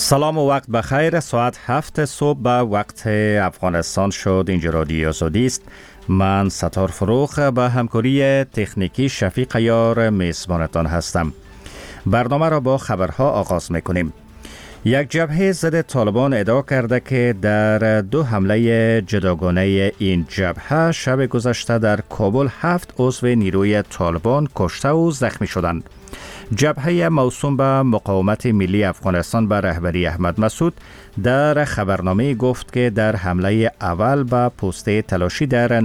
سلام و وقت بخیر. ساعت 7 صبح به وقت افغانستان شد. اینجا رادیو آزادی است. من ستار فروخ به همکاری تکنیکی شفیق یار میزبانتان هستم. برنامه را با خبرها آغاز میکنیم. یک جبهه ضد طالبان ادعا کرده که در 2 حمله جداگانه این جبهه شب گذشته در کابل 7 عضو نیروی طالبان کشته و زخمی شدند. جبهه موسوم به مقاومت ملی افغانستان به رهبری احمد مسعود در خبرنامه گفت که در حمله اول به پوسته تلاشی در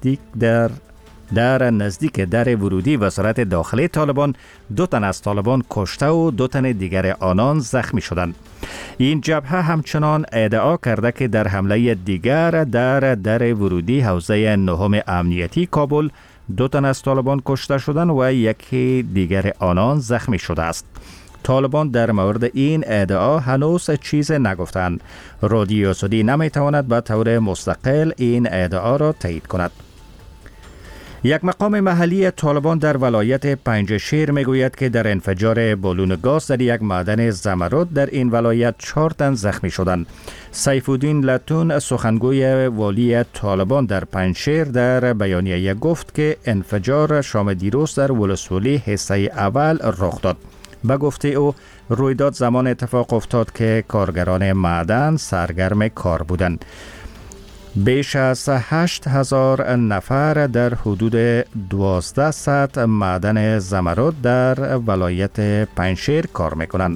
نزدیک در ورودی وزارت داخلی طالبان 2 تن از طالبان کشته و 2 تن دیگر آنان زخمی شدند. این جبهه همچنان ادعا کرده که در حمله دیگر در ورودی حوزه 9 امنیتی کابل 2 تن از طالبان کشته شدند و یکی دیگر آنان زخمی شده است. طالبان در مورد این ادعا هنوز چیز نگفتند. رادیو آزادی نمیتواند به طور مستقل این ادعا را تایید کند. یک مقام محلی طالبان در ولایت پنجشیر میگوید که در انفجار بالون گاز در یک معدن زمرد در این ولایت 4 تن زخمی شدند. سیف الدین لتون سخنگوی والی طالبان در پنجشیر در بیانیه گفت که انفجار شام دیروز در ولسوالی حصه اول رخ داد. به گفته او رویداد زمان اتفاق افتاد که کارگران معدن سرگرم کار بودند. بیش از 8,000 نفر در حدود 1200 معدن زمرد در ولایت پنجشیر کار میکنند.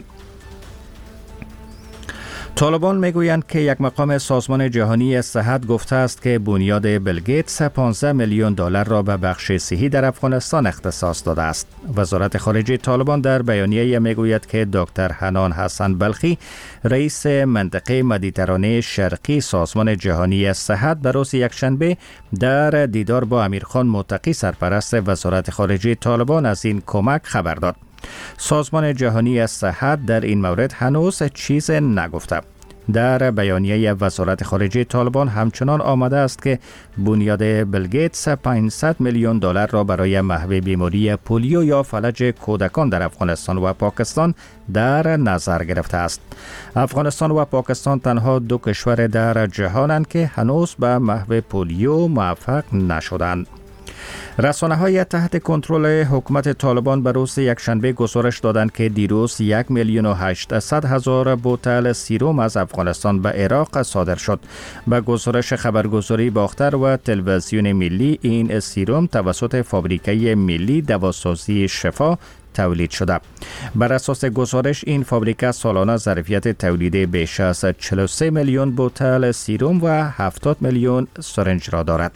طالبان میگویند که یک مقام سازمان جهانی صحت گفته است که بنیاد بیل گیتس 15 میلیون دلار را به بخش صحی در افغانستان اختصاص داده است. وزارت خارجه طالبان در بیانیه میگوید که دکتر حنان حسن بلخی رئیس منطقه مدیترانه شرقی سازمان جهانی صحت در روز یکشنبه در دیدار با امیرخان متقی سرپرست وزارت خارجه طالبان از این کمک خبر داد. سازمان جهانی صحت در این مورد هنوز چیز نگفته. در بیانیه وزارت خارجه طالبان همچنان آمده است که بنیاد بیل گیتس 500 میلیون دلار را برای محو بیماری پولیو یا فلج کودکان در افغانستان و پاکستان در نظر گرفته است. افغانستان و پاکستان تنها 2 کشور در جهانند که هنوز به محو پولیو موفق نشدند. رسانه‌های تحت کنترل حکومت طالبان به روز یکشنبه گزارش دادند که دیروز 1,800,000 بوتل سیروم از افغانستان به عراق صادر شد. به گزارش خبرگزاری باختر و تلویزیون ملی، این سیروم توسط فابریکه ملی دواسازی شفا تولید شده. بر اساس گزارش این فابریکه سالانه ظرفیت تولید بیش از 43 میلیون بوتل سیروم و 70 میلیون سرنج را دارد.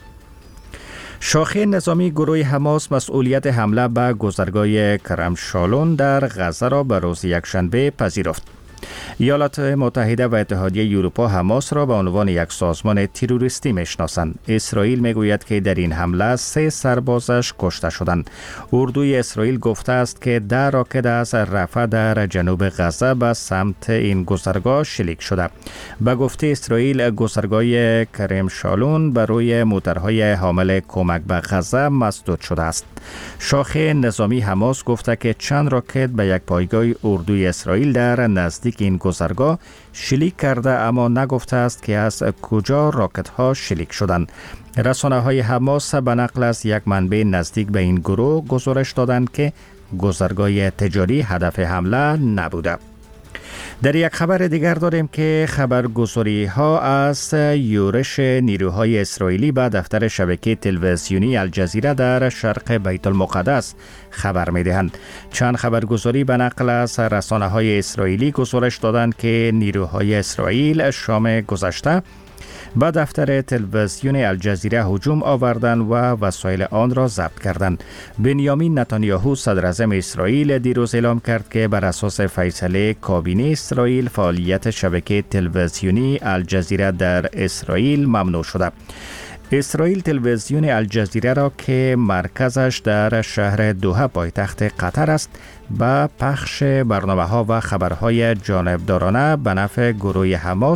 شاخه نظامی گروه حماس مسئولیت حمله به گذرگاه کرم شالون در غزه را به روز یکشنبه پذیرفت. ایالات متحده و اتحادیه اروپا حماس را به عنوان یک سازمان تروریستی میشناسند. اسرائیل میگوید که در این حمله 3 سربازش کشته شدند. اردوی اسرائیل گفته است که 10 راکت از رفح در جنوب غزه به سمت این گذرگاه شلیک شده. به گفته اسرائیل گذرگاه کرم شالون بر روی موترهای حامل کمک به غزه مسدود شده است. شاخه نظامی حماس گفته که چند راکت به یک پایگاه اردوی اسرائیل در نزدیک این گذرگاه شلیک کرده، اما نگفته است که از کجا راکت ها شلیک شدند. رسانه‌های حماس به نقل از یک منبع نزدیک به این گروه گزارش دادند که گذرگاه تجاری هدف حمله نبوده. در یک خبر دیگر داریم که خبرگزاری ها از یورش نیروهای اسرائیلی به دفتر شبکه تلویزیونی الجزیره در شرق بیت المقدس خبر می دهند. چند خبرگزاری به نقل از رسانه های اسرائیلی گزارش دادند که نیروهای اسرائیل شام گذشته به دفتر تلویزیون الجزیره هجوم آوردند و وسایل آن را ضبط کردند. بنیامین نتانیاهو صدر اعظم اسرائیل دیروز اعلام کرد که بر اساس فیصله کابینه اسرائیل فعالیت شبکه تلویزیونی الجزیره در اسرائیل ممنوع شده. اسرائیل تلویزیون الجزیره را که مرکزش در شهر دوحه پایتخت قطر است به پخش برنامه‌ها و خبرهای جانبدارانه به نفع گروه حماس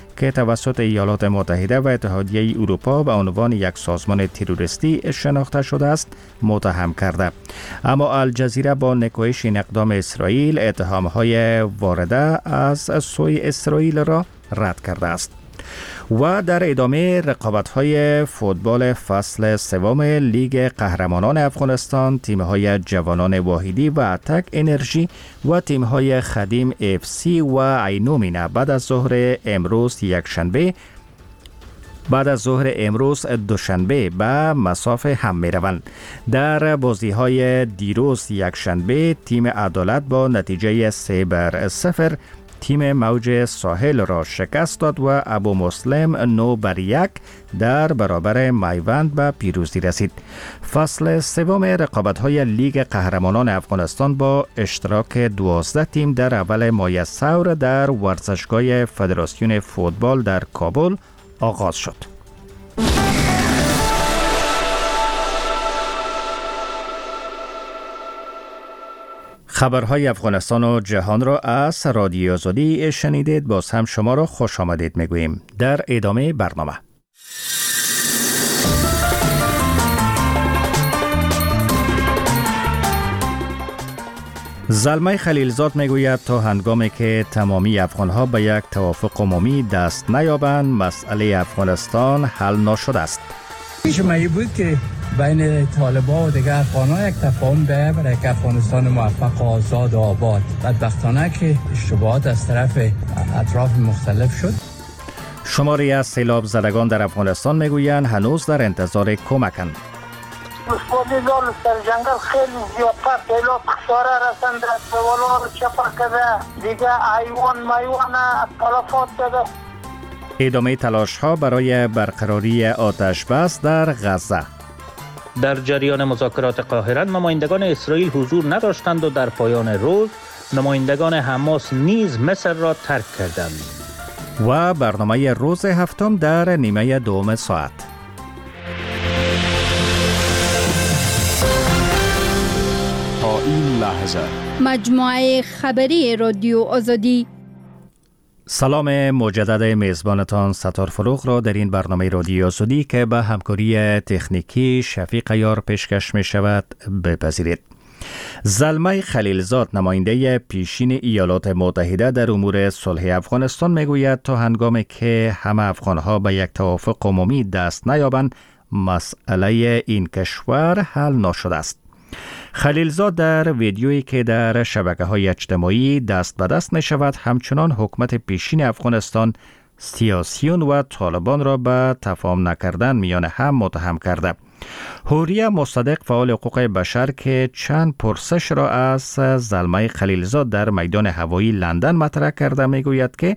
که توسط ایالات متحده و اتحادیه اروپا به عنوان یک سازمان تروریستی شناخته شده است متهم کرده. اما الجزیره با نکوهش این اقدام اسرائیل اتهام‌های وارده از سوی اسرائیل را رد کرده است. و در ادامه رقابت‌های فوتبال فصل سوم لیگ قهرمانان افغانستان، تیم‌های جوانان واحدی و اتک انرژی و تیم‌های خدیم FC و عینومینه بعد از ظهر امروز دوشنبه به مسافه هم می‌روند. در بازی‌های دیروز یکشنبه تیم عدالت با نتیجه 3-0 تیم موج ساحل را شکست داد و ابو مسلم 9-1 در برابر میوند به پیروزی رسید. فصل سوم رقابت‌های لیگ قهرمانان افغانستان با اشتراک 12 تیم در اول ماه ثور در ورزشگاه فدراسیون فوتبال در کابل آغاز شد. خبرهای افغانستان و جهان را از رادیو آزادی شنیدید. باز هم شما را خوش آمدید میگوییم. در ادامه برنامه زلمه خلیلزاد میگوید تا هنگامی که تمامی افغانها به یک توافق عمومی دست نیابند مسئله افغانستان حل نشده است. پیش من بود که بین طالبان و دیگر افغان‌ها یک تفاهم به برای که افغانستان موفق و آزاد و آباد. بدبختانه که اشتباهات از طرف اطراف مختلف شد. شماری از سیلاب زدگان در افغانستان میگویند هنوز در انتظار کمکند. مسئولیت‌ها در جنگل خیلی زیادتر سیلاب خساره رسنده، سوال‌ها رو چپا کرده، دیگه حیوان تلفات داده. ادامه تلاش‌ها برای برقراری آتش بس در غزه. در جریان مذاکرات قاهره نمایندگان اسرائیل حضور نداشتند و در پایان روز نمایندگان حماس نیز مصر را ترک کردند. و برنامه روز هفتم در نیمه دوم ساعت. تا این لحظه مجموعه خبری رادیو آزادی. سلام مجدد میزبانتان ستار فروغ را در این برنامه رادیو آزادی که به همکاری تکنیکی شفیق یار پیشکش می شود بپذیرید. زلمه خلیلزاد نماینده پیشین ایالات متحده در امور صلح افغانستان می گوید تا هنگامی که همه افغانها به یک توافق عمومی دست نیابند مسئله این کشور حل نشده است. خلیلزاد در ویدیویی که در شبکه‌های اجتماعی دست به دست می شود همچنان حکومت پیشین افغانستان سیاسیون و طالبان را به تفاهم نکردن میان هم متهم کرده. حوریه مصدق فعال حقوق بشر که چند پرسش را از زلمه خلیلزاد در میدان هوایی لندن مطرح کرده میگوید که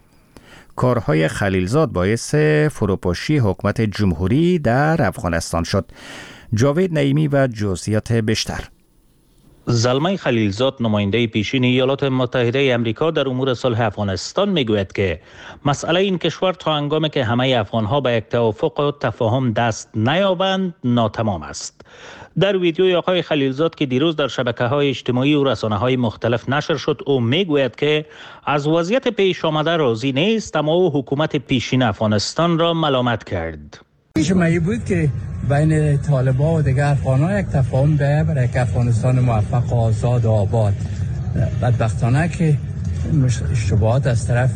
کارهای خلیلزاد باعث فروپاشی حکومت جمهوری در افغانستان شد. جاوید نعیمی و جزئیات بیشتر. زلمه خلیلزاد نماینده پیشین ایالات متحده امریکا در امور صلح افغانستان میگوید که مسئله این کشور تا هنگامی که همه افغانها به یک توافق و تفاهم دست نیابند ناتمام است. در ویدیوی آقای خلیلزاد که دیروز در شبکه‌های اجتماعی و رسانه‌های مختلف نشر شد او میگوید که از وضعیت پیش آمده راضی نیست اما او حکومت پیشین افغانستان را ملامت کرد. پیش من بود که بین طالبان و دیگر افغان‌ها یک تفاهم به برای که افغانستان موفق و آزاد و آباد. بدبختانه که اشتباهات از طرف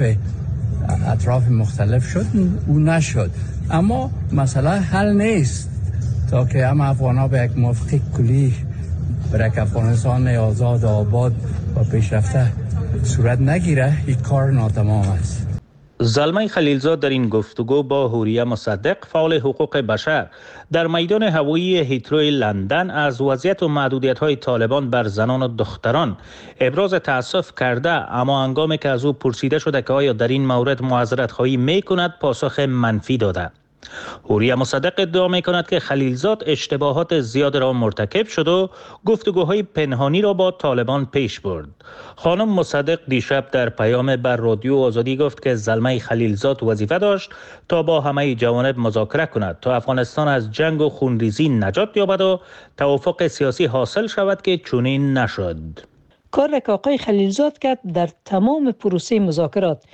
اطراف مختلف شد او نشد. اما مسئله حل نیست تا که هم افغان‌ها به یک موافقه کلی برای که افغانستان آزاد و آباد و پیشرفته صورت نگیره این کار ناتمام است. زلمه خلیلزاد در این گفتگو با حوریه مصدق فعال حقوق بشر در میدان هوایی هیترو لندن از وضعیت و محدودیت‌های طالبان بر زنان و دختران ابراز تأسف کرده اما هنگامی که از او پرسیده شده که آیا در این مورد معذرت خواهی می‌کند پاسخ منفی داده. حوریه مصدق ادعا می‌کند که خلیلزاد اشتباهات زیاد را مرتکب شد و گفتگوهای پنهانی را با طالبان پیش برد. خانم مصدق دیشب در پیام بر رادیو آزادی گفت که زلمه خلیلزاد وظیفه داشت تا با همه جوانب مذاکره کند تا افغانستان از جنگ و خونریزی نجات یابد و توافق سیاسی حاصل شود که چنین نشد. کار که آقای خلیلزاد کرد در تمام پروسه مذاکرات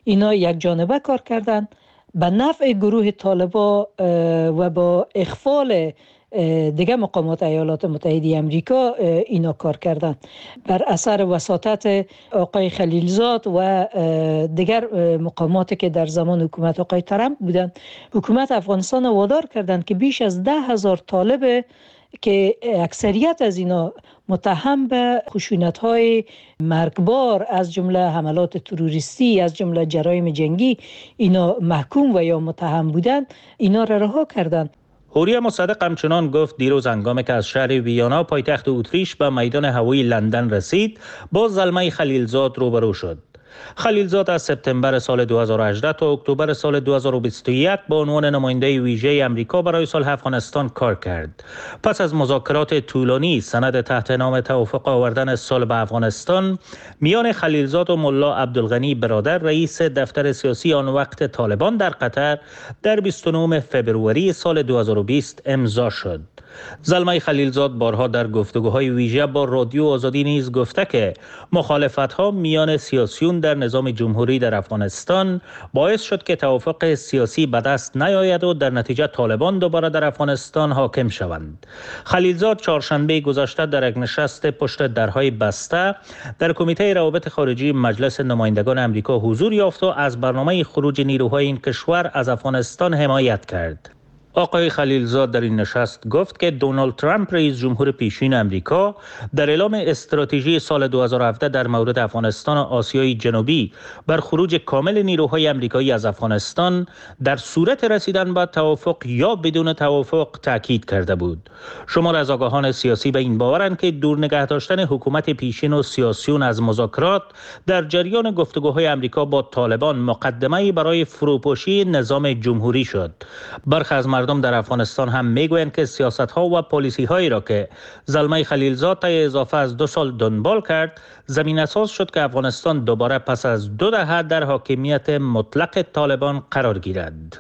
اینا یک جانبه کار کردن به نفع گروه طالبان و با اخفال دیگه مقامات ایالات متحده امریکا اینا کار کردن. بر اثر وساطت آقای خلیلزاد و دیگر مقاماتی که در زمان حکومت آقای ترامپ بودن، حکومت افغانستان وادار کردن که بیش از 10,000 طالب که اکثریت از اینا متهم به خشونت‌های مرگبار از جمله حملات تروریستی، از جمله جرایم جنگی اینا محکوم و یا متهم بودند، اینا را رها کردند. حوریه مصدق همچنان گفت دیروز هنگامی که از شهر ویانا پایتخت اتریش به میدان هوایی لندن رسید با زلمه خلیلزاد روبرو شد. خلیلزاد از سپتامبر سال 2018 تا اکتبر سال 2021 با عنوان نماینده ویژه امریکا برای صلح افغانستان کار کرد. پس از مذاکرات طولانی سند تحت نام توافق آوردن صلح به افغانستان میان خلیلزاد و ملا عبدالغنی برادر رئیس دفتر سیاسی آن وقت طالبان در قطر در 29 فبروری سال 2020 امضا شد. زلمه خلیلزاد بارها در گفتگوهای ویژه با رادیو آزادی نیز گفته که مخالفت‌ها میان سیاسیون در نظام جمهوری در افغانستان باعث شد که توافق سیاسی به دست نیاید و در نتیجه طالبان دوباره در افغانستان حاکم شوند. خلیلزاد چهارشنبه گذشته در یک نشست پشت درهای بسته در کمیته روابط خارجی مجلس نمایندگان امریکا حضور یافت و از برنامه خروج نیروهای این کشور از افغانستان حمایت کرد. آقای خلیلزاد در این نشست گفت که دونالد ترامپ رئیس جمهور پیشین امریکا در اعلام استراتژی سال 2017 در مورد افغانستان و آسیای جنوبی بر خروج کامل نیروهای امریکایی از افغانستان در صورت رسیدن به توافق یا بدون توافق تاکید کرده بود. شمار از آگاهان سیاسی به این باورند که دور نگه داشتن حکومت پیشین و سیاسیون از مذاکرات در جریان گفتگوهای امریکا با طالبان مقدمه‌ای برای فروپاشی نظام جمهوری شد. برخی از مردم در افغانستان هم میگویند که سیاست‌ها و پالیسی‌هایی را که زلمه خلیلزاد طی اضافه از 2 سال دنبال کرد زمینه‌ساز شد که افغانستان دوباره پس از 2 دهه در حاکمیت مطلق طالبان قرار گیرد.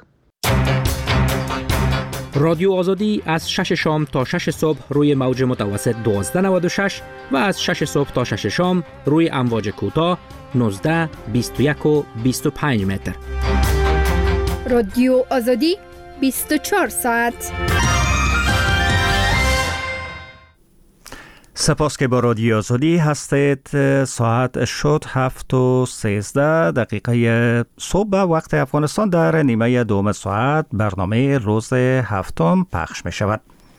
رادیو آزادی از 6 شام تا 6 صبح روی موج متوسط 1296 و از 6 صبح تا 6 شام روی امواج کوتاه 19، 21 و 25 متر. رادیو آزادی 24 ساعت. سپاس که با رادیو آزادی هستید. ساعت شد 7:13 صبح به وقت افغانستان. در نیمه دوم ساعت برنامه روز هفتم پخش می شود.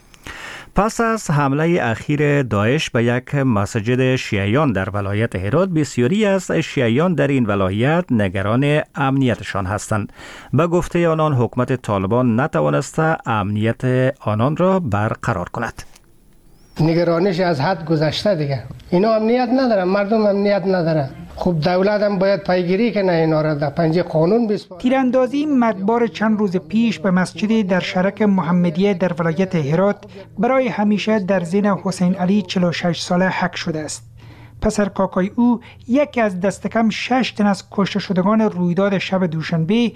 پس از حمله اخیر داعش به یک مسجد شیعیان در ولایت هرات، بسیاری از شیعیان در این ولایت نگران امنیتشان هستند. به گفته آنان حکومت طالبان نتوانسته امنیت آنان را برقرار کند. نگرانش از حد گذشته دیگه. اینا امنیت ندارن، مردم امنیت ندارن. خب دولت هم باید پیگیری کنه اینا را در پنجه قانون بسپاره. تیراندازی مرگبار چند روز پیش به مسجد در شرک محمدیه در ولایت هرات برای همیشه در ذهن حسین علی 46 ساله حک شده است. پسر کاکای او یکی از دست کم 6 تن از کشته شدگان رویداد شب دوشنبه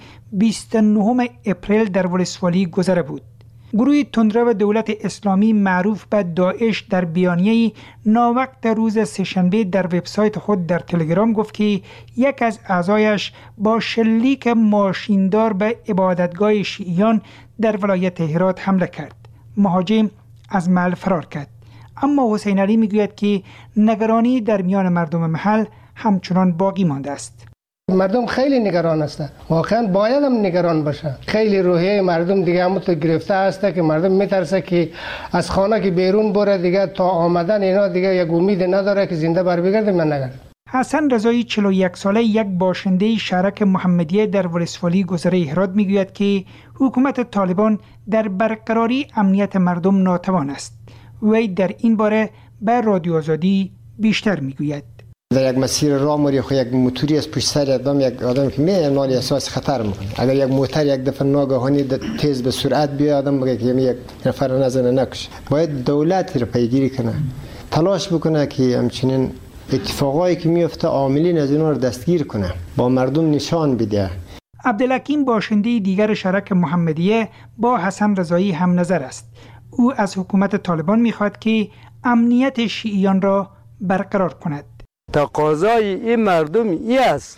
29 اپریل در ولسوالی گذره بود. گروه تندرو دولت اسلامی معروف به داعش در بیانیه‌ای ناوقت روز سه‌شنبه در وبسایت خود در تلگرام گفت که یک از اعضایش با شلیک ماشیندار به عبادتگاه شیعیان در ولایت هرات حمله کرد. مهاجم از محل فرار کرد. اما حسین علی میگوید که نگرانی در میان مردم محل همچنان باقی مانده است. مردم خیلی نگران هستند. واقعا باید هم نگران باشه. خیلی روحیه مردم دیگه همونطور گرفته هسته که مردم میترسه که از خانه که بیرون بره دیگه تا آمدن اینا دیگه یک امید نداره که زنده بر بگرده. من نگرد. حسن رضایی 41 ساله یک باشنده شرک محمدیه در ولسوالی گذره هرات میگوید که حکومت طالبان در برقراری امنیت مردم ناتوان است. وی در این باره به رادیو آزادی بیشتر میگوید. در یک مسیر راه موری خو یک موتوری از پشت سر یک آدم که میاد نال احساس خطر میکنه. اگر یک موتر یک دفعه ناگهانی تیز به سرعت بیاد آدم بگه که یک نفر نزنه نکشه. باید دولت رو پیگیری کنه. تلاش بکنه که همچنین اتفاقایی که میفته عاملین از اینا رو دستگیر کنه. با مردم نشان بده. عبدالحکیم باشنده دیگر شرک محمدیه با حسن رضایی هم نظر است. او از حکومت طالبان میخواد که امنیت شیعیان را برقرار کند. تقاضای این مردم ای است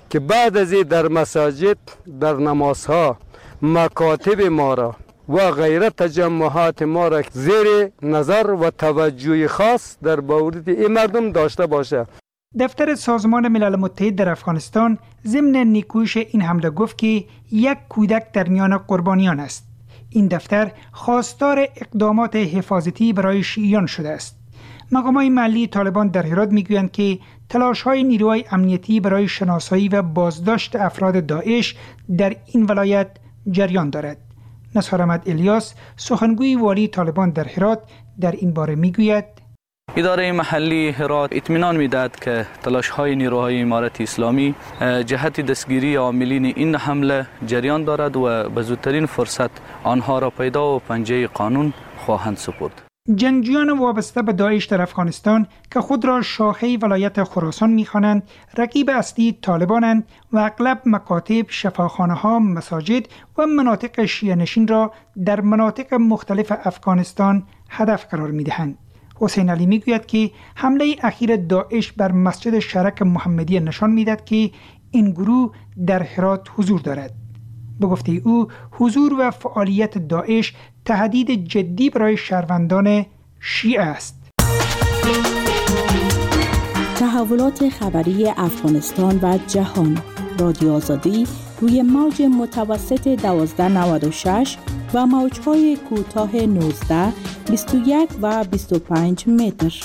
که بعد از این در مساجد، در نمازها، مکاتب ما را و غیره تجمعات ما را زیر نظر و توجه خاص در مورد این مردم داشته باشه. دفتر سازمان ملل متحد در افغانستان ضمن نیکویش این حمله گفت که یک کودک در میان قربانیان است. این دفتر خواستار اقدامات حفاظتی برای شیعیان شده است. مقامات محلی طالبان در هرات میگویند که تلاش‌های نیروهای امنیتی برای شناسایی و بازداشت افراد داعش در این ولایت جریان دارد. نصار احمد الیاس، سخنگوی والی طالبان در هرات، در این باره میگوید: اداره محلی هرات اطمینان میدهد که تلاش‌های نیروهای امارت اسلامی جهت دستگیری عاملین این حمله جریان دارد و به زودترین فرصت آنها را پیدا و پنجه قانون خواهند سپرد. جنگجویان وابسته به داعش در افغانستان که خود را شاخه ولایت خراسان می‌خوانند، رقیب اصلی طالبانند و اغلب مکاتب، شفاخانه‌ها، مساجد و مناطق شیعه نشین را در مناطق مختلف افغانستان هدف قرار می‌دهند. حسین علی میگوید که حمله اخیر داعش بر مسجد شرک محمدیه نشان می‌دهد که این گروه در هرات حضور دارد. به گفته او، حضور و فعالیت داعش تهدید جدی برای شهروندان شیعه است. تحولات خبری افغانستان و جهان. رادیو آزادی روی موج متوسط 1296 و موج‌های کوتاه 19، 21 و 25 متر.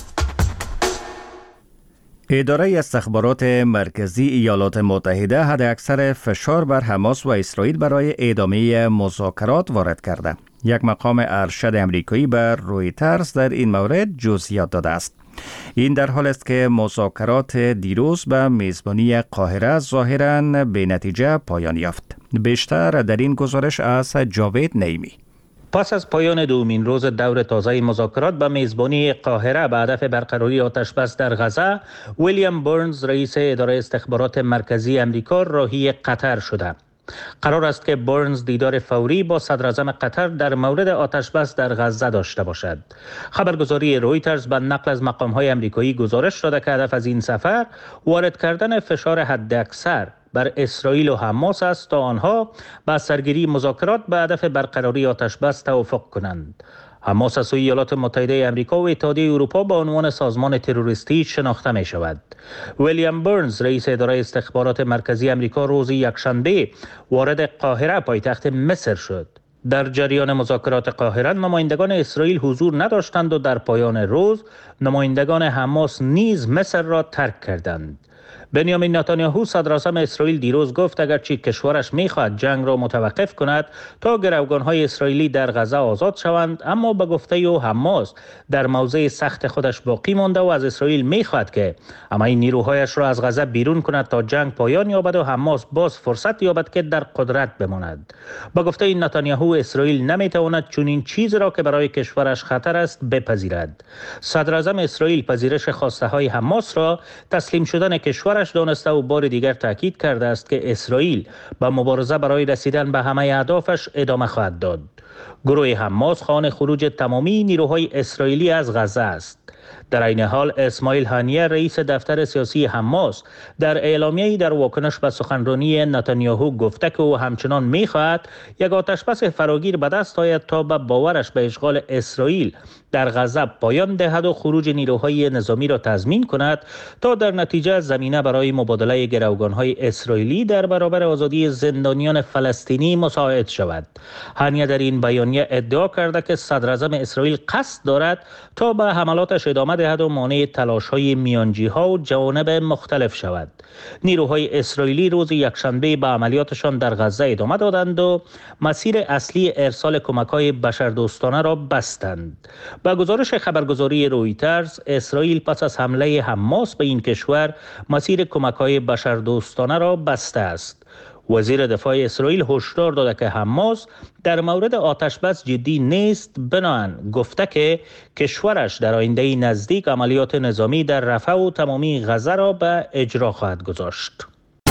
اداره استخبارات مرکزی ایالات متحده حداکثر فشار بر حماس و اسرائیل برای ادامه مذاکرات وارد کرده. یک مقام ارشد امریکایی بر رویترز در این مورد جزئیات داده است. این در حال است که مذاکرات دیروز به میزبانی قاهره ظاهراً به نتیجه پایان یافت. بیشتر در این گزارش از جاوید نعیمی. پس از پایان دومین روز دور تازه مذاکرات به میزبانی قاهره به هدف برقراری آتشبس در غزه، ویلیام برنز رئیس اداره استخبارات مرکزی امریکا راهی قطر شده. قرار است که برنز دیدار فوری با صدراعظم قطر در مورد آتشبس در غزه داشته باشد. خبرگزاری رویترز به نقل از مقام‌های امریکایی گزارش داده که هدف از این سفر وارد کردن فشار حداکثر بر اسرائیل و حماس است تا آنها با سرگیری مذاکرات به هدف برقراری آتشبس توافق کنند. حماس از سوی ایالات متحده آمریکا و اتحادیه اروپا به عنوان سازمان تروریستی شناخته می شود. ویلیام برنز رئیس اداره استخبارات مرکزی آمریکا روز یکشنبه وارد قاهره پایتخت مصر شد. در جریان مذاکرات قاهره نمایندگان اسرائیل حضور نداشتند و در پایان روز نمایندگان حماس نیز مصر را ترک کردند. بنیامین نتانیاهو صدراعظم اسرائیل دیروز گفت اگرچه کشورش می‌خواهد جنگ را متوقف کند تا گروگان‌های اسرائیلی در غزه آزاد شوند، اما به گفته او حماس در موضع سخت خودش باقی مانده و از اسرائیل می‌خواهد که همه نیروهایش را از غزه بیرون کند تا جنگ پایان یابد و حماس باز فرصت یابد که در قدرت بماند. به گفته نتانیاهو اسرائیل نمی‌تواند چنین چیزی را که برای کشورش خطر است بپذیرد. صدراعظم اسرائیل پذیرش خواسته‌های حماس را تسلیم شدن کشورش دانسته و بار دیگر تاکید کرده است که اسرائیل با مبارزه برای رسیدن به همه اهدافش ادامه خواهد داد. گروه حماس خواهان خروج تمامی نیروهای اسرائیلی از غزه است. در این حال اسماعیل هانیه رئیس دفتر سیاسی حماس در اعلامیه‌ای در واکنش به سخنرانی نتانیاهو گفته که او همچنان می‌خواهد یک آتشبس فراگیر به دست آید تا به باورش به اشغال اسرائیل در غزه پایان دهد و خروج نیروهای نظامی را تضمین کند تا در نتیجه زمینه برای مبادله گروگان‌های اسرائیلی در برابر آزادی زندانیان فلسطینی مساعد شود. هانیه در این بیانیه ادعا کرده که صدراعظم اسرائیل قصد دارد تا به حملاتش ادامه دهد و مانع تلاش‌های میانجی‌ها و جوانب مختلف شود. نیروهای اسرائیلی روز یکشنبه به عملیاتشان در غزه ادامه دادند و مسیر اصلی ارسال کمک‌های بشردوستانه را بستند. با گزارش خبرگزاری رویترز، اسرائیل پس از حمله حماس به این کشور مسیر کمک‌های بشردوستانه را بسته است. وزیر دفاع اسرائیل هشدار داده که حماس در مورد آتشبس جدی نیست، بنابراین گفته که کشورش در آینده نزدیک عملیات نظامی در رفح و تمامی غزه را به اجرا خواهد گذاشت.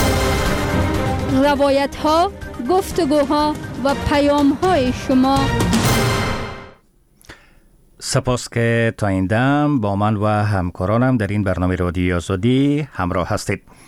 روایت‌ها، گفتگوها و پیام‌های شما. سپاس که تا این دم با من و همکارانم در این برنامه رادیوی آزادی همراه هستید.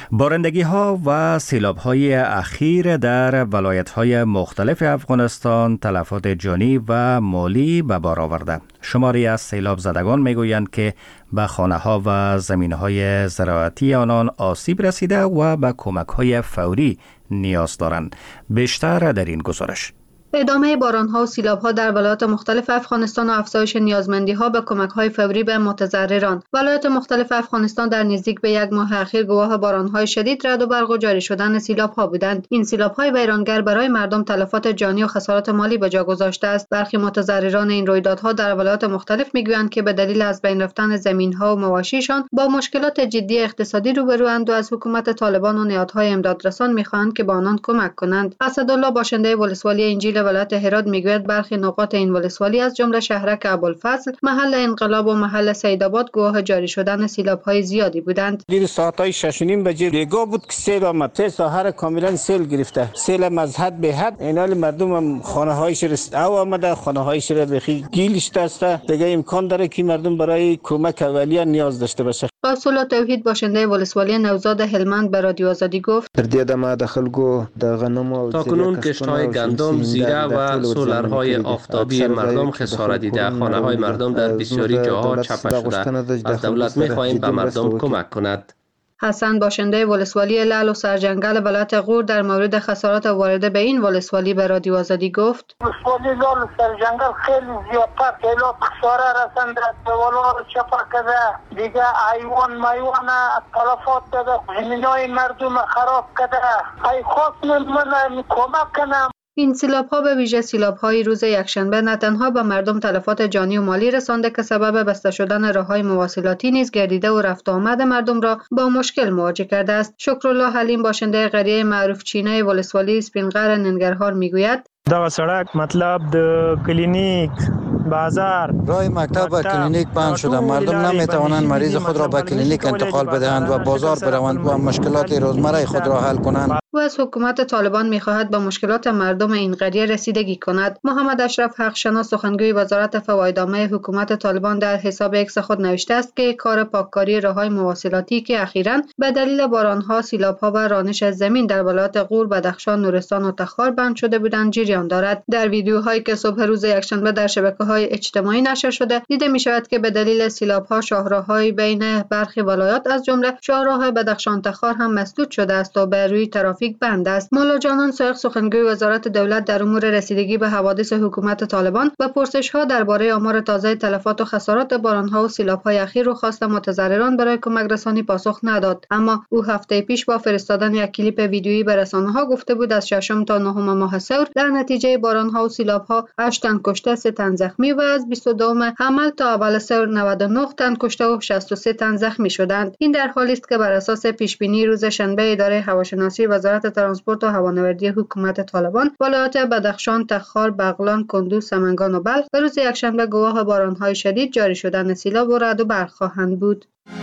بارندگی ها و سیلاب های اخیر در ولایت های مختلف افغانستان تلفات جانی و مالی به بار آورده. شماری از سیلاب زدگان میگویند که به خانه ها و زمین های زراعتی آنان آسیب رسیده و به کمک های فوری نیاز دارند. بیشتر در این گزارش. ادامه باران‌ها و سیلاب‌ها در ولایات مختلف افغانستان و افزایش نیازمندی‌ها به کمک‌های فوری به متضرران. ولایات مختلف افغانستان در نزدیک به یک ماه اخیر گواه باران‌های شدید، رعد و برق و جاری شدن سیلاب‌ها بودند. این سیلاب‌های ویرانگر برای مردم تلفات جانی و خسارات مالی به جا گذاشته است. برخی متضرران این رویدادها در ولایات مختلف می‌گویند که به دلیل از بین رفتن زمین‌ها و مواشیشان با مشکلات جدی اقتصادی روبروند و از حکومت طالبان و نهادهای امدادرسان می‌خواهند که به آنان کمک کنند. اسدالله باشنده ولسوالی انجیل ولایت هرات میگوید برخی نقاط این ولسوالی از جمله شهرک ابوالفضل، محل انقلاب و محل سیدآباد گواه جاری شدن سیلاب‌های زیادی بودند. دیر ساعت‌های 6:30 بجه بیگاه بود که سیل آمد. سه ساحه کاملا سیل گرفته. سیل از حد به حد. اینال مردم هم خانه‌هایش رست او آمده، خانه‌هایش را بخی گیلش دسته. دیگه امکان داره که مردم برای کمک اولیه نیاز داشته باشه. قاسم الله توحید باشنده ولسوالی نوزاد هلمند به رادیو آزادی گفت: در دې دمه د خلکو د غنمو تاکنون کشت‌های گندم، زیره و سولرهای آفتابی مردم خسارت دیده. خانه‌های مردم در بسیاری جاها چپه شده. از دولت می‌خواهیم به مردم کمک کند. حسن باشنده ولسوالی لعل و سرجنگل ولایت غور در مورد خسارات وارده به این ولسوالی به رادیو آزادی گفت: ولسوالی لعل و سرجنگل خیلی زیادتر تعداد خساره رسنده، دیوال‌ها رو چپه کرده، دیگه ایوان میوان تلفات داده، زمینای مردم خراب کرده. ای خواستم من کمک کنم. این سیلاب‌ها به ویژه سیلاب‌های روز یکشنبه نه تنها به مردم تلفات جانی و مالی رسانده که سبب بسته شدن راه‌های مواصلاتی نیز گردیده و رفت و آمد مردم را با مشکل مواجه کرده است. شکرالله حلیم باشنده قریه معروف چینه ولسوالی سپینغر ننگرهار میگوید: دغه سړک مطلب د کلینیک، بازار، راه مکتب و کلینیک بند شده. مردم نمیتوانند مریض خود را به کلینیک انتقال بدهند و بازار بروند و مشکلات روزمره خود را حل کنند. و از حکومت طالبان می‌خواهد به مشکلات مردم این قریه رسیدگی کند. محمد اشرف حقشناس سخنگوی وزارت فوایدنامه حکومت طالبان در حساب ایکس خود نوشته است که کار پاککاری راه‌های مواصلاتی که اخیراً به دلیل باران‌ها، سیلاب‌ها و رانش زمین در ولایات غور، بدخشان، نورستان و تخار بند شده بودند جریان دارد. در ویدیوهایی که صبح روز یکشنبه در شبکه‌های اجتماعی نشر شده دیده می‌شود که به دلیل سیلاب‌ها شاهراه‌های بین برخی ولایات از جمله شاهراه بدخشان تخار هم مسدود شده است و به روی ترافیک بند است. مولا جانان سایق سخنگوی وزارت دولت در امور رسیدگی به حوادث حکومت طالبان و پرسش‌ها درباره آمار تازه تلفات و خسارات باران‌ها و سیلاب‌های اخیر رو خواست متضرران برای کمک رسانی پاسخ نداد، اما او هفته پیش با فرستادن یک کلیپ ویدیویی به رسانه‌ها گفته بود از 6 تا 9 ماه سور در نتیجه باران‌ها و سیلاب‌ها 8 تن کشته، 3 تن زخمی و از 22 حمل تا اول سور 99 تن کشته و 63 تن زخمی شدند. این در حالی است که بر اساس پیشبینی روز شنبه اداره هواشناسی وزارت ترانسپورت و هوانوردی حکومت طالبان، ولایات بدخشان، تخار، بغلان، کندوز، سمنگان و بلخ به روز یکشنبه گواه باران‌های شدید، جاری شدن سیلاب و رعد و برق خواهند بود.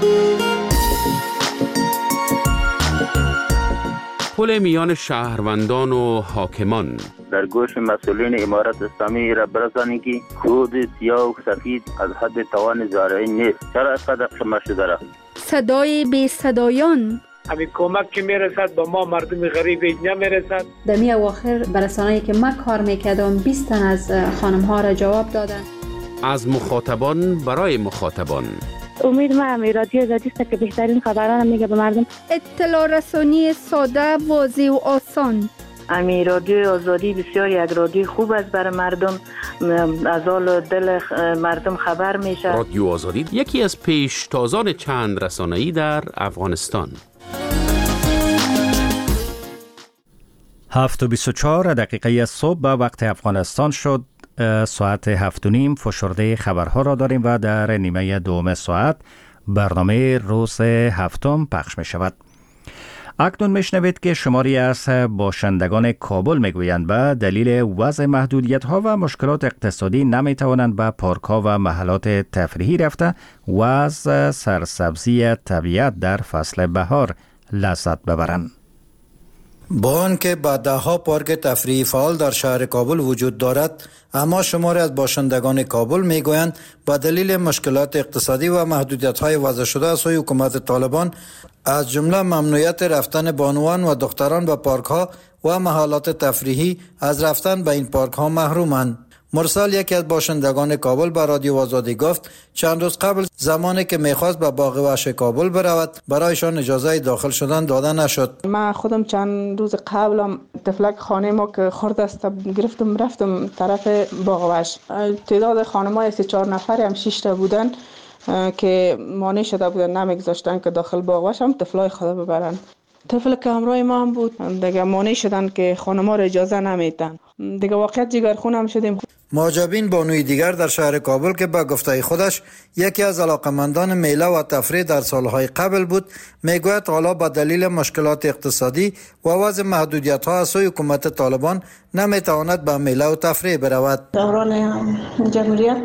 پل میان شهروندان و حاکمان در گوش مسئولین امارت اسلامی را برسانی که خود سیاه و سفید از حد توان زارعی نیست. چرا اینقدر خمه شده را؟ صدای بی صدایان، همین کمک که میرسد به ما مردم غریب نمیرسد. در می اواخر برسانه‌ای که من کار میکردم 20 تن از خانم ها را جواب دادن. از مخاطبان برای مخاطبان. امید ما رادیو آزادی است که بهترین خبران میگه به مردم. اطلاع رسانی ساده، واضح و آسان. امی رادیو آزادی بسیار یک رادیو خوب است برای مردم، از حال دل مردم خبر میشه. رادیو آزادی یکی از پیشتازان چند رسانه‌ای در افغانستان. 7:24 صبح به وقت افغانستان شد. ساعت 7:30 فشرده خبرها را داریم و در نیمه دوم ساعت برنامه روز هفتم پخش می شود. اکنون میشنوید که شماری از باشندگان کابل میگویند به دلیل وضع محدودیت ها و مشکلات اقتصادی نمیتوانند به پارک ها و محلات تفریحی رفته و از سرسبزی طبیعت در فصل بهار لذت ببرند. با آنکه بعدها پارک تفریحی فعال در شهر کابل وجود دارد، اما شماری از باشندگان کابل میگویند با دلیل مشکلات اقتصادی و محدودیت‌های وضع شده از سوی حکومت طالبان از جمله ممنوعیت رفتن بانوان و دختران به پارک‌ها و محلات تفریحی از رفتن به این پارک‌ها محرومند. مرسل یکی از باشندگان کابل به رادیو آزادی گفت چند روز قبل زمانی که میخواست به باغ وحش کابل برود برایشان اجازه داخل شدن داده نشد. من خودم چند روز قبلم تفلک خانه ما که خورد است گرفتم رفتم طرف باغ وحش. تعداد خانم‌های 3-4 نفری هم 6 تا بودن که مانع شده بودن نمیگذاشتن که داخل باغ وحش هم طفلای خود ببرن. طفل که همراه ما هم بود دیگه مانع شدن که خانم‌ها را اجازه نمیدن. دیگه واقعیت جگرخون هم شدیم. معجبین بانوی دیگر در شهر کابل که به گفته خودش یکی از علاقمندان میله و تفریح در سالهای قبل بود میگوید حالا به دلیل مشکلات اقتصادی و وضع محدودیت‌ها از سوی حکومت طالبان نمیتواند به میله و تفریح برود. دوران جمهوریت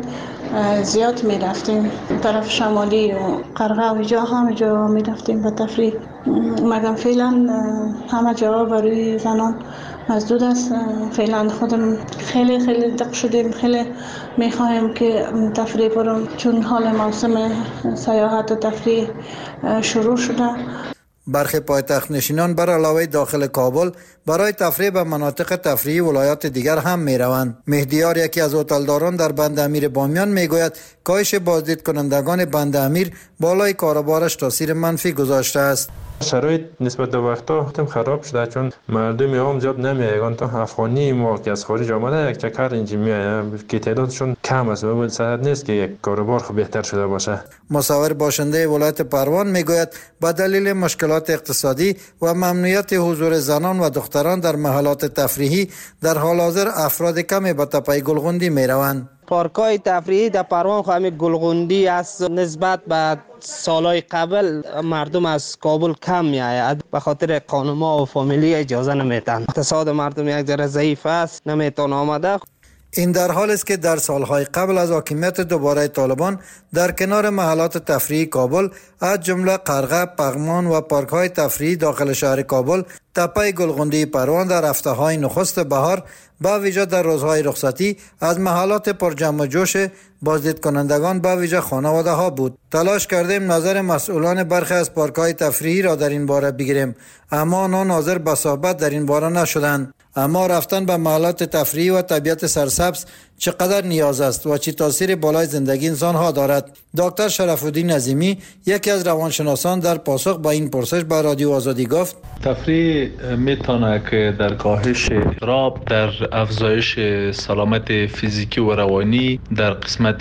زیاد میرفتیم طرف شمالی و قرغه و جا همه جا میرفتیم به تفریح، مگر فعلا همه جا برای زنان مسدود است. فعلا خودم خیلی دق شدیم، خیلی میخوایم که تفریح برم چون حال موسم سیاحت و تفریح شروع شده. برخی پایتخت نشینان بر علاوه داخل کابل برای تفریح به مناطق تفریحی ولایات دیگر هم می روند. مهدیار یکی از هتلداران در بند امیر بامیان می گوید کاهش بازدید کنندگان بند امیر بالای کاروبارش تاثیر منفی گذاشته است. شرایط نسبت به وقتا هم خراب شده چون مردم هم زیاد نمیایند. تا افغانی ما که از خارج آمده یک چکر اینجا میآیند که تعدادشون کم است و صحت نیست که یک کاروبار خوب بهتر شده باشه. مصور باشنده ولایت پروان میگوید با دلیل مشکلات اقتصادی و ممنوعیت حضور زنان و دختران در محلات تفریحی در حال حاضر افراد کمی به تپه گلغندی میروند. پارک‌های تفریحی در پروان خو همین گلغندی است، نسبت به سالهای قبل مردم از کابل کم میآید به خاطر خانم‌ها و فامیلی اجازه نمیدن. اقتصاد مردم یک ذره ضعیف است، نمیتونه آمده. این در حال است که در سالهای قبل از حاکمیت دوباره طالبان در کنار محلات تفریحی کابل از جمله قرغه، پغمان و پارک‌های تفریحی داخل شهر کابل، تپه گلغندی پروان در هفته‌های نخست بهار با ویژه در روزهای رخصتی از محلات پر جمع و جوش بازدید کنندگان با ویژه خانواده ها بود. تلاش کردیم نظر مسئولان برخی از پارک‌های تفریحی را در این باره بگیریم، اما آنها ناظر به صحبت در این باره نشدند. اما رفتن به محلات تفریحی و طبیعت سرسبز چقدر نیاز است و چه تاثیر بالای زندگی انسان ها دارد. دکتر شرف‌الدین عظیمی یکی از روانشناسان در پاسخ به این پرسش به رادیو آزادی گفت تفریح میتونه که در کاهش اضطراب، در افزایش سلامت فیزیکی و روانی، در قسمت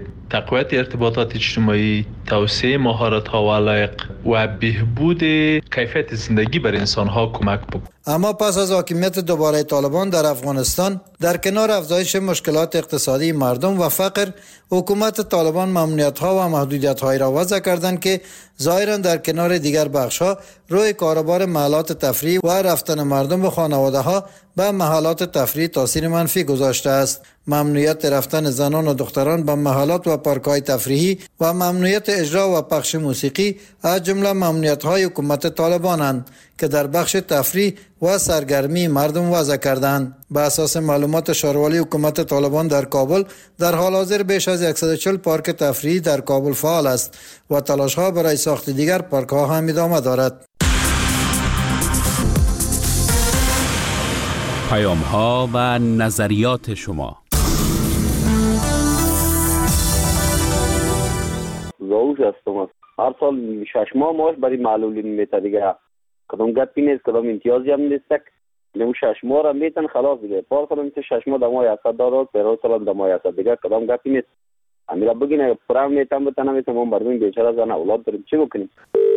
تقویت ارتباطات اجتماعی، توسعه مهارت‌ها و علایق و بهبود کیفیت زندگی بر انسان‌ها کمک بکنه. اما پس از حاکمیت دوباره طالبان در افغانستان، در کنار افزایش مشکلات اقتصادی مردم و فقر، حکومت طالبان ممنوعیت‌ها و محدودیت‌های را وضع کردند که ظاهراً در کنار دیگر بخش‌ها روی کاروبار محلات تفریح و رفتن مردم و خانواده‌ها به محلات تفریح تاثیر منفی گذاشته است. ممنوعیت رفتن زنان و دختران به محلات و پارک‌های تفریحی و ممنوعیت اجرا و پخش موسیقی از جمله ممنوعیت‌های حکومت طالبانند که در بخش تفریح و سرگرمی مردم وضع کردند. به اساس معلومات شاروالی حکومت طالبان در کابل در حال حاضر بیش از 140 پارک تفریحی در کابل فعال است و تلاش‌ها برای ساخت دیگر پارک‌ها هم ادامه دارد. پیام‌ها و نظریات شما. زاوش هستم. هر سال 6 ماه ماش برای معلولین میته دیگه. کدام گپی نیست، کدام امتیازی هم نیست. نمو 6 ماه را میتن خلاص دیگه. پار کنم که 6 ماه دمای 100 دارد، پر سال دمای 100 دیگه کدام گپی نیست. امیرا بگین پرام میتم بتنم میتم مردم بیچاره زن اولاد داریم چی بکنیم؟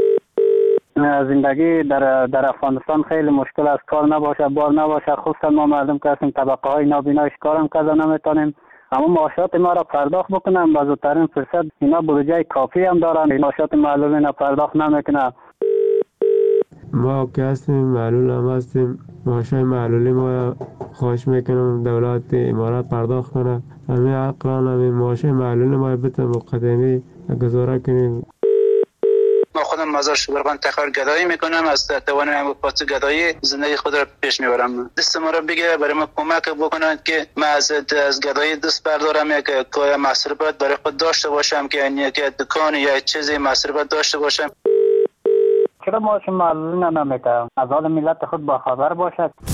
زندگی در افغانستان خیلی مشکل است، کار نباشه، بار نباشه، خصوصا ما مردم که هستیم طبقه های نابینا کارم کردن نمیتونیم، اما معاشات ما را پرداخت بکنم با زودترین فرصت. اینا بودجه کافی هم دارن، معاشات معلولین را پرداخت نمیکنن. ما که هستیم معلول هم هستیم، معاشای معلولی ما خواهش میکنم دولت امارات پرداخت کنه، همین عقلان همین معاشای معلولی ما بتن مقدمی گزاره کنیم. ما خودم مزار شبرغان تخار گدایی میکنم، از توان پاس گدایی زندگی خود را پیش میبرم. دست ما را بگیره، برای ما کمک بکنند که ما از گدایی دست بردارم، یک مصرفات برای خود داشته باشم، که یک دکان یا چیزی مصرفات داشته باشم. چرا ما معلوم نمیکنم از حال ملت خود با خبر باشد.